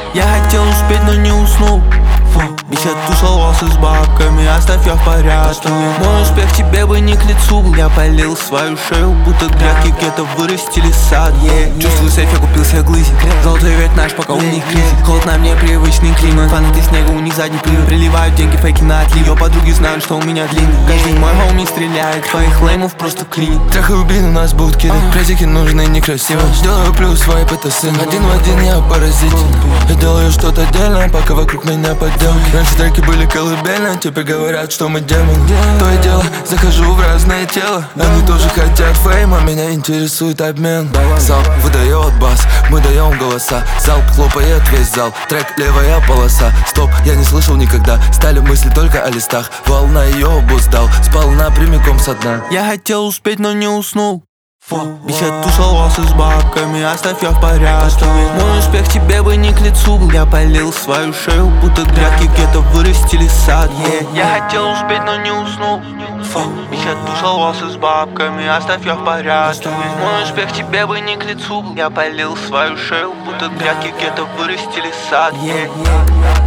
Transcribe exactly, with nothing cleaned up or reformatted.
Я хотел успеть, но не уснул. Бича тусовался с бабками, оставь я в порядке. Мой успех тебе бы не к лицу. Я полил свою шею, будто грядки где-то вырастили сад. yeah. Чувствую сейф, я купил себе глызик. Золотой век наш, пока у них кризис. Холод на мне, привычный климат. Фанаты снега, у них задний привод. Приливают деньги, фейки на отлив. Ее подруги знают, что у меня длинный. Каждый мой хоуми стреляет, твоих леймов просто клинит. Трахаю блин, у нас будут кидать. Презики нужны некрасиво. Делаю плюс, вайп, это сын. Один в один я паразитен. Я делаю что-то отдельное, пока вокруг меня подделки. Раньше треки были колыбельные, теперь говорят, что мы демоны. То и дело, захожу в разное тело. Они тоже хотят фейма, меня интересует обмен. Залп выдает бас, мы даем голоса. Залп хлопает весь зал, трек левая полоса. Стоп, я не слышал никогда, стали мысли только о листах. Волна ее обуздал, спал напрямиком со дна. Я хотел успеть, но не уснул. Бича тусовался с бабками, оставь я в порядке. Мой успех тебе бы не к лицу. Я полил свою шею, будто грядки где-то вырастили сад. yeah. Я хотел успеть, но не уснул. Бича тусовался с бабками, оставь я в порядке. Мой успех тебе бы не к лицу. Я полил свою шею, будто грядки где-то вырастили сад. yeah.